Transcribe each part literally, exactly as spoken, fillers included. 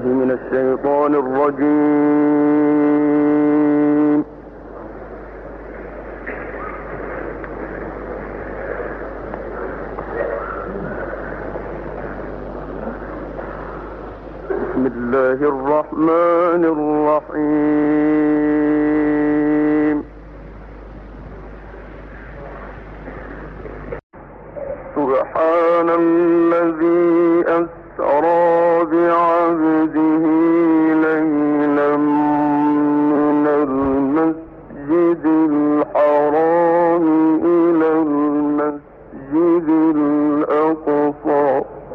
من الشيطان الرجيم. بسم الله الرحمن الرحيم. سبحان الذي أسرى بعبده ليلا من المسجد الحرام إلى المسجد الأقصى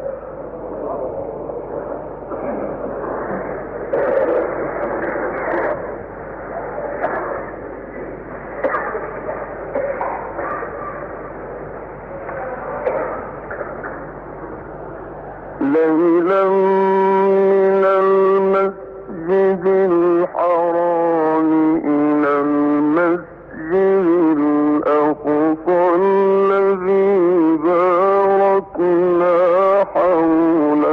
ليلا من المسجد الحرام إلى المسجد الأقصى الذي باركنا حوله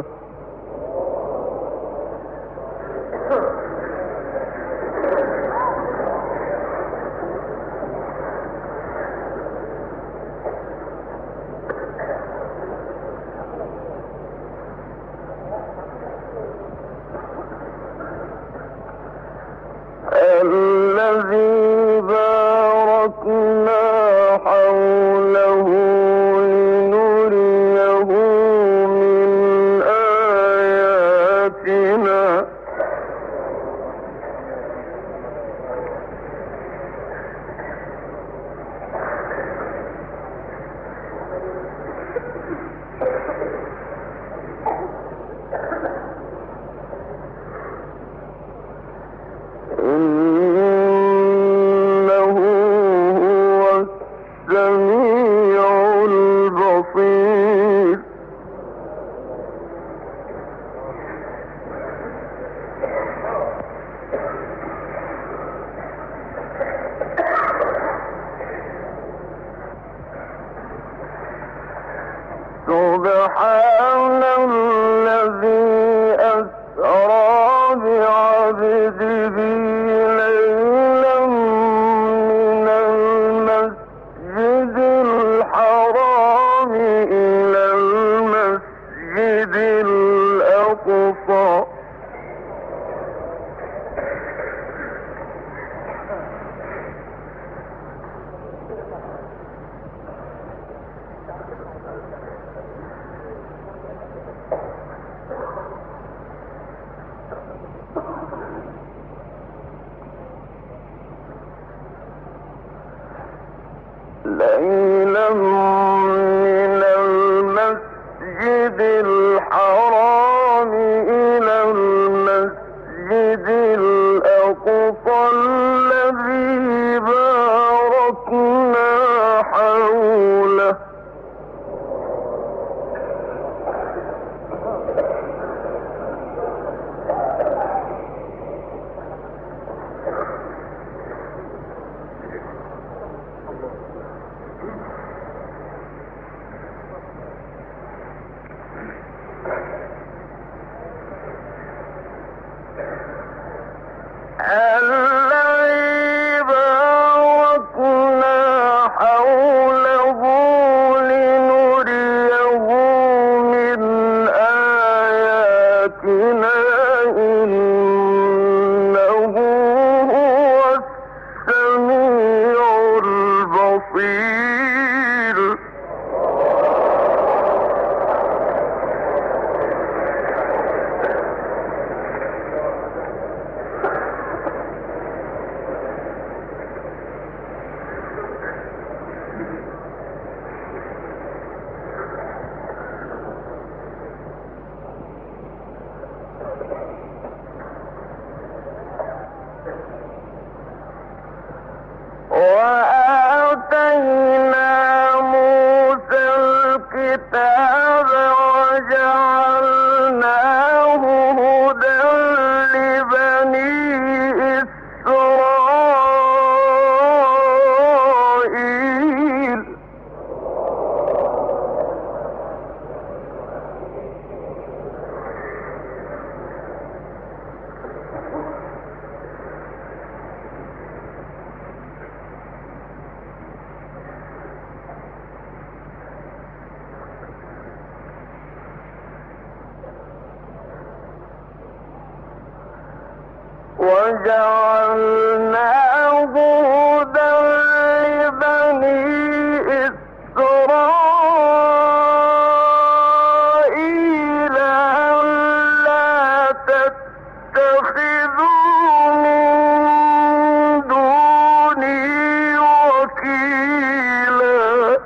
الذي باركنا حوله لنريه من آياتنا إنه هو السميع البصير. سبحان الذي أسرى بعبده ليلا من المسجد الحرام إلى المسجد الأقصى ليلا من المسجد الحرام إلى المسجد الأقصى الذي باركنا حوله الذي باركنا حوله لنريه من آياتنا إنه هو السميع البصير. وآتينا موسى الكتاب وجعلناه هدى لبني إسرائيل. وجعلناه هدى لبني إسرائيل ألا تتخذوا من دوني وكيلا.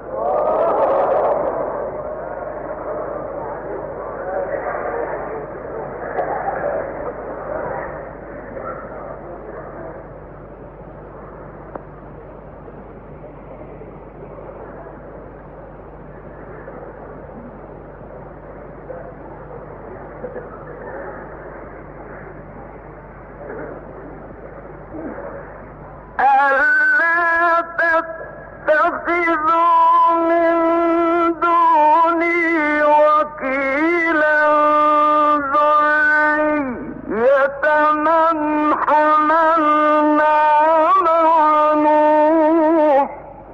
ألا تتخذوا من دوني وكيلا ذرية من حملنا مع نوح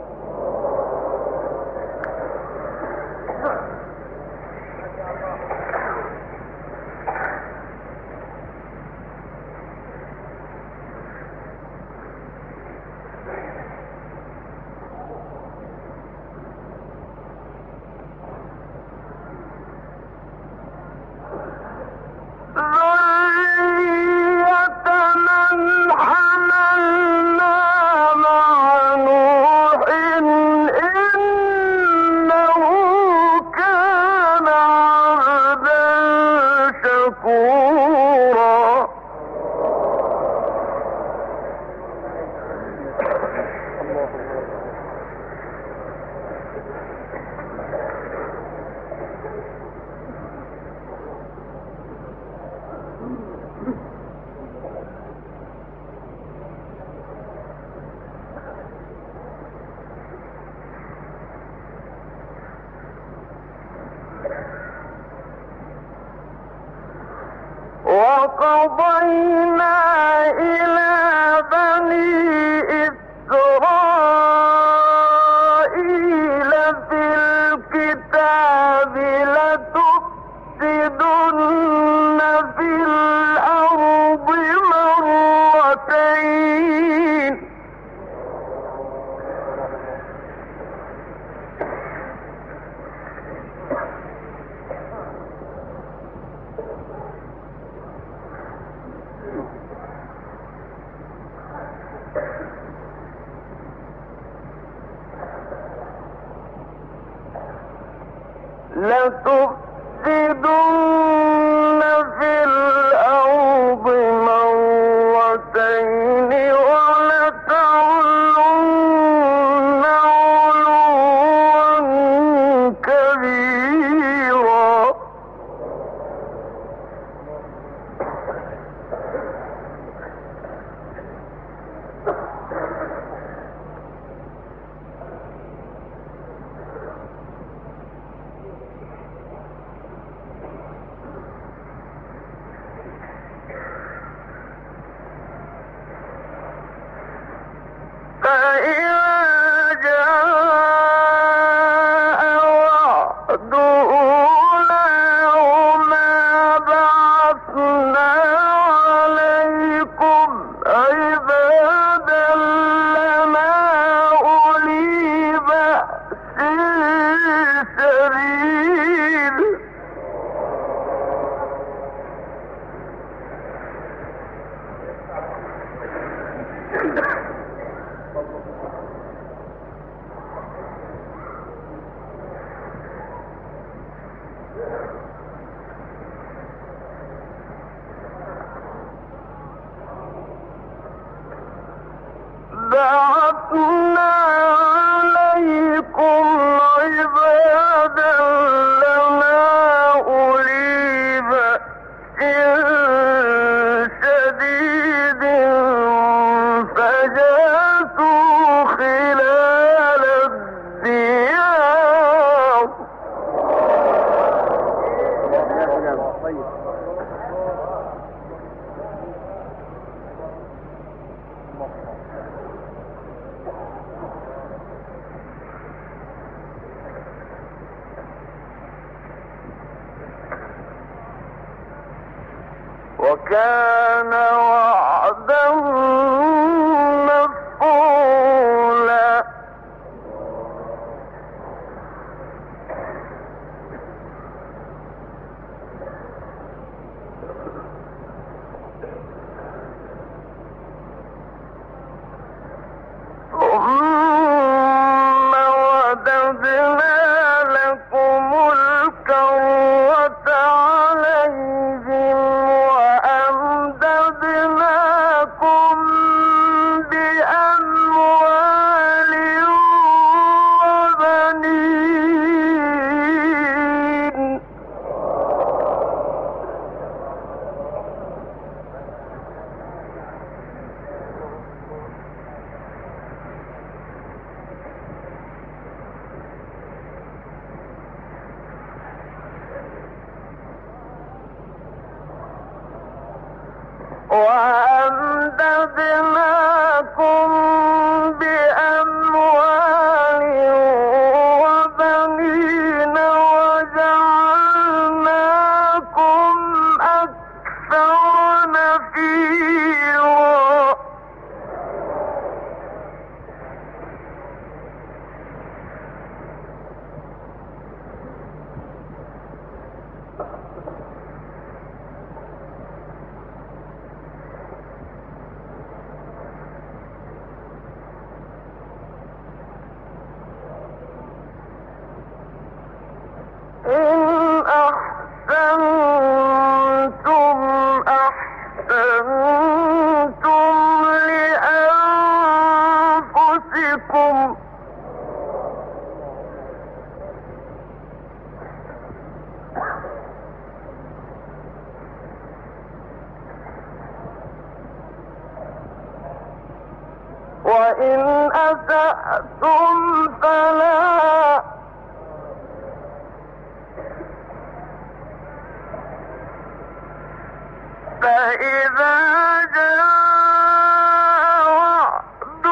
ذرية من حملنا مع نوح إنه كان عبدا شكورا. وقضينا إلى بني إسرائيل في الكتاب لتفسدن في الأرض مرتين لتفسدن في الأرض مرتين ولتعلن علوا كبيرا. فإذا جاء وعد أولاهما بعثنا عليكم عبادا لنا أولي بأس شديد بعثنا عليكم عبادا لنا أولي بأس شديد فجاسوا خلال الديار. وكان وعدا مفعولا ثم رددنا لكم الكرة عليهم وأمددناكم بأموال وبنين وأمددناكم بأموال وبنين وجعلناكم أكثر نفيرا إن أحسنتم أحسنتم لأنفسكم وإن أسأتم فلا فإذا جاء وعد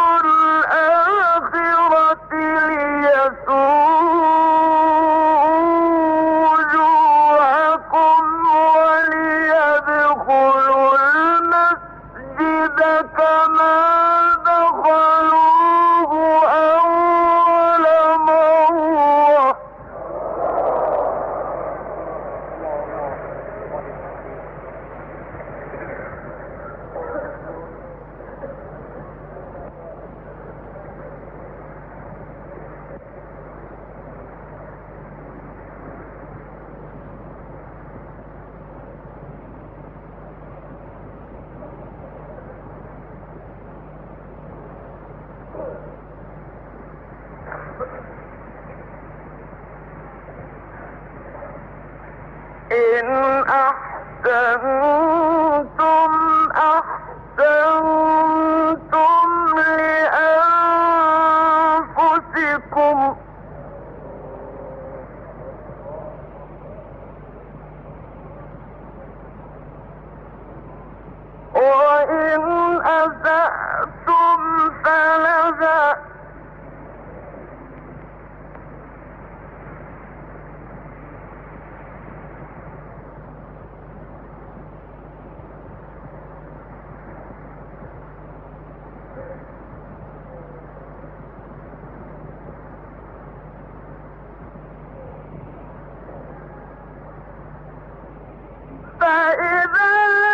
الآخرة ليسوءوا وجوهكم وليدخلوا المسجد كما دخلوه أول مرة إن أحسنتم أحسنتم لأنفسكم وإن أسأتم فلها فإذا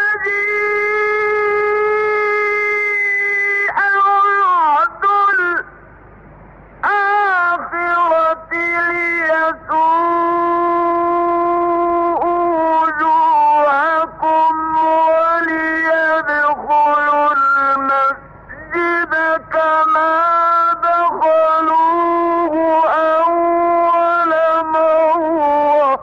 جاء وعد الآخرة ليسوءوا وجوهكم وليدخلوا المسجد كما دخلوه أول مرة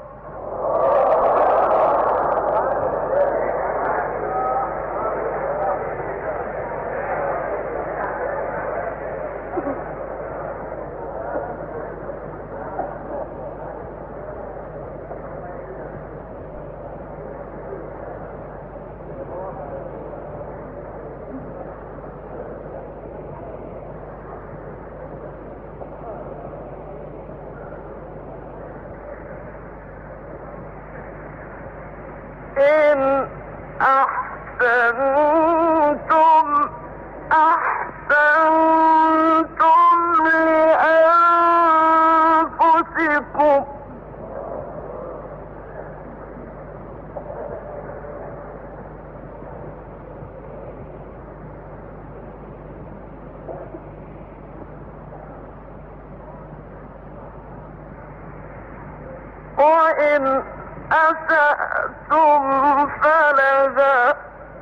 إن أحسنتم أحسنتم لأنفسكم وإن أسأتم فلها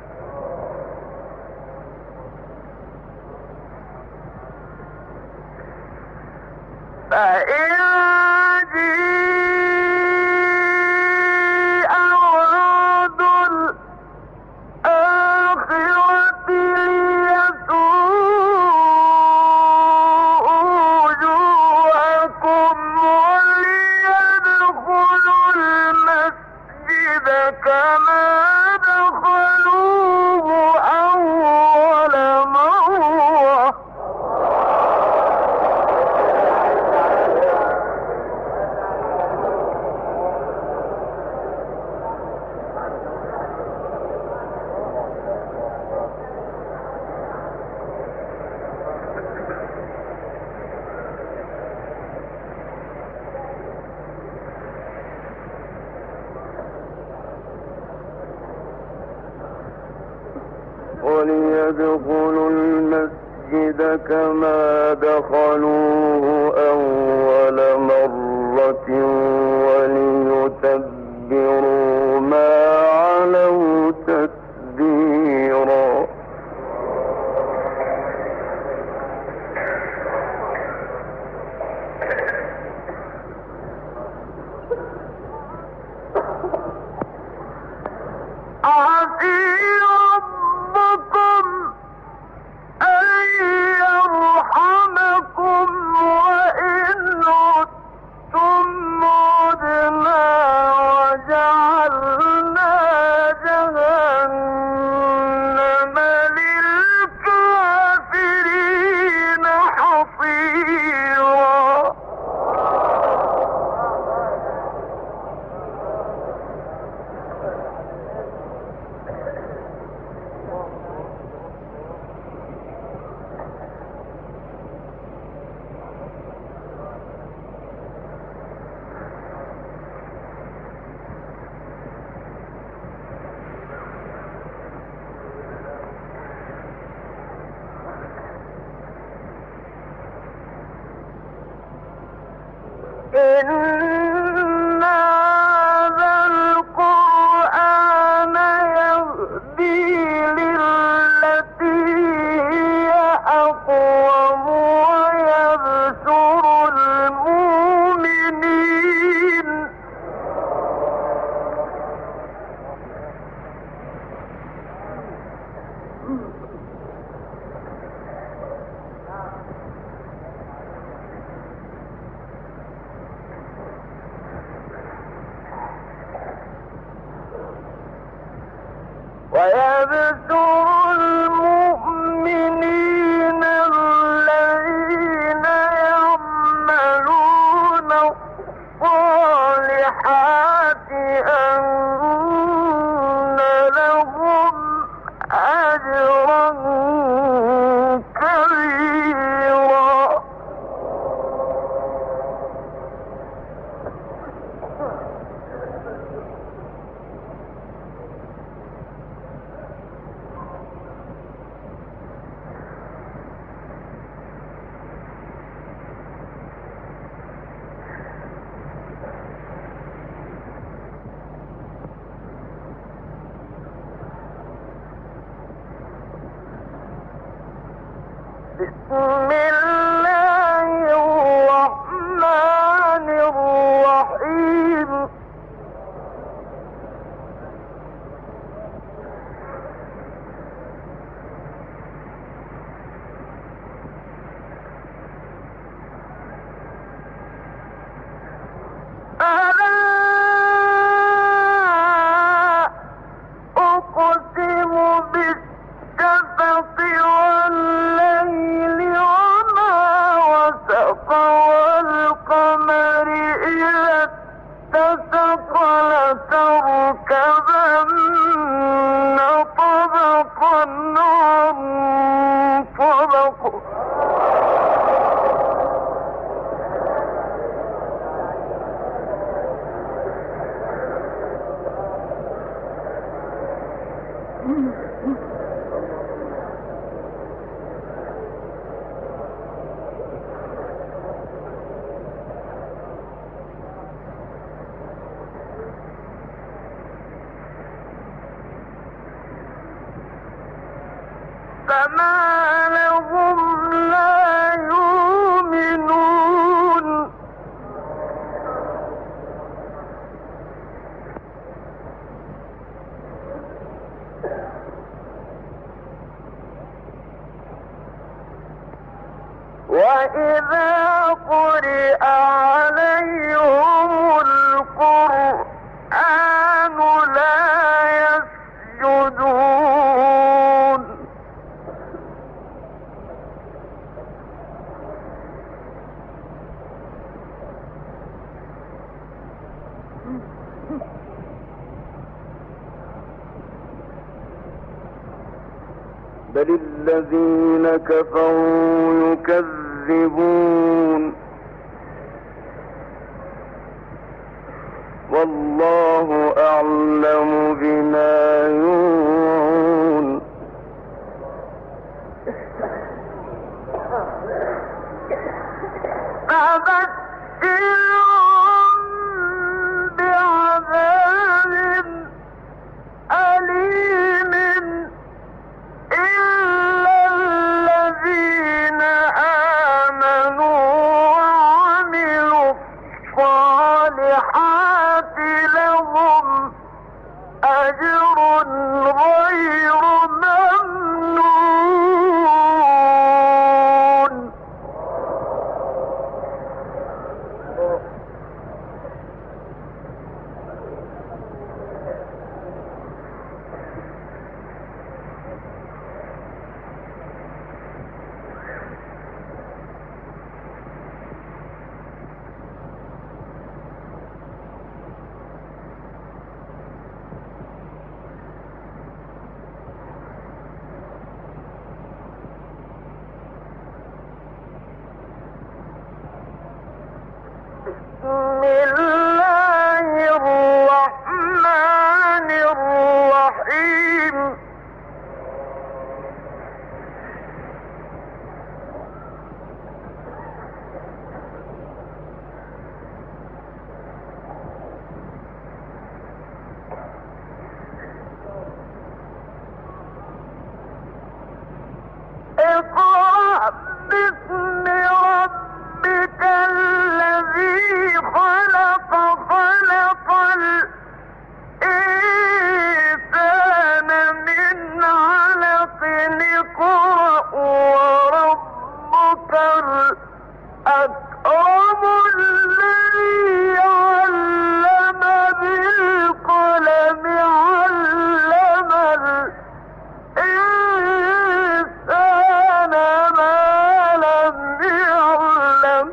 فإن جيء وعد الآخرة ليسوءوا وجوهكم وليدخلوا المسجد كما دخلوه أول مرة وليدخلوا المسجد كما دخلوه أول مرة وليتبروا ما علوا تتبيرا عسى ربكم أن يرحمكم وإن عدتم عدنا وجعلنا جهنم للكافرين حصيرا إن هذا القرآن يهدي للتي هي أقوم ويبشر المؤمنين ويبشر المؤمنين الذين يعملون الصالحات أن لهم أجرا كبيرا بسم الله الرحمن الرحيم ألا أقسم بالشفق والليل وما وسق والقمر إذا اتسق لتركبن فما لهم لا يؤمنون وإذا قرئ عليهم القرآن لا يسجدون بل الذين كفروا يكذبون والله أعلم بما يوعون فبشرهم بعذاب أليم إلا الذين آمنوا وعملوا الصالحات لهم أجر غير ممنون بسم الله الرحمن الرحيم اقرأ باسم ربك الذي خلق خلق الإنسان من علق اقرأ وربك الأكرم الذي علم بالقلم علم الإنسان ما لم يعلم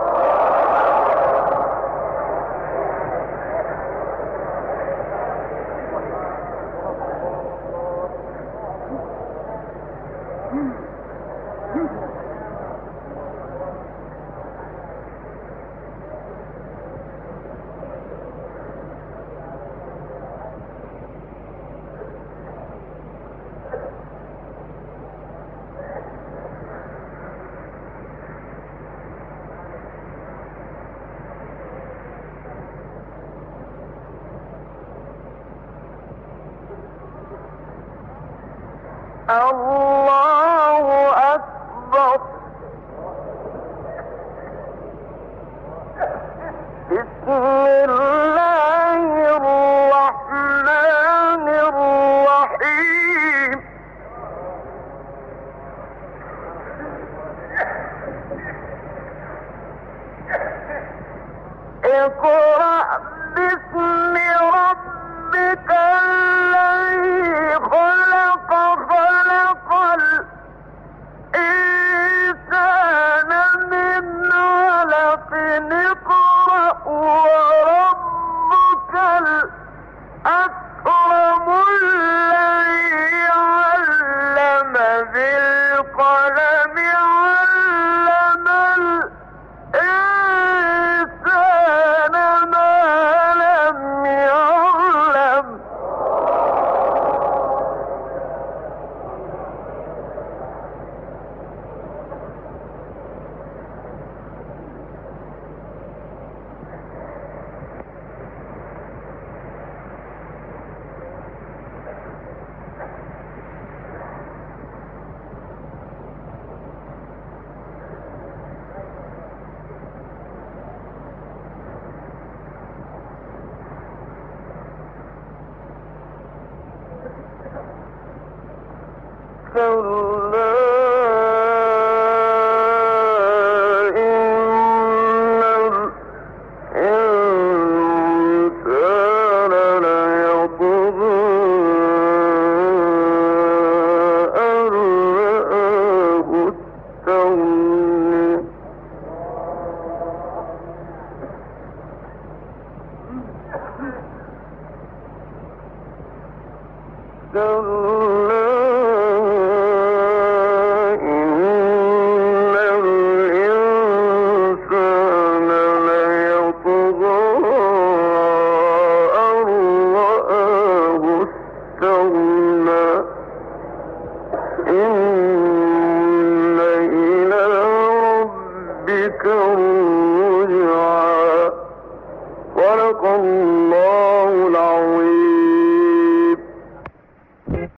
الله أكبر بسم الله الرحمن الرحيم اقرأ باسم ربك الذي خلق خلق كلا إن الإنسان ليطغى أن رآه استغنى كلا إن الإنسان ليطغى أن رآه استغنى إن